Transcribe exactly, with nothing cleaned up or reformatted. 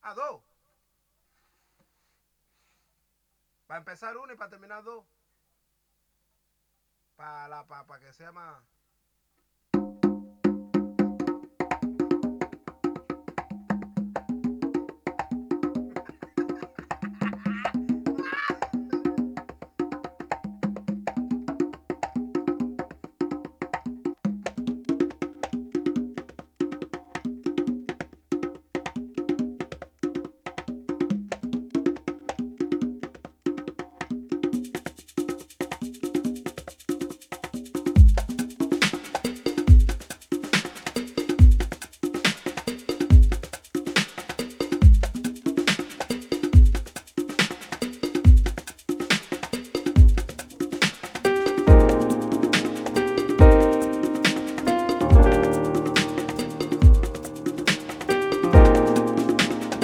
A dos. Para empezar uno y para terminar dos. Para pa, pa que sea más.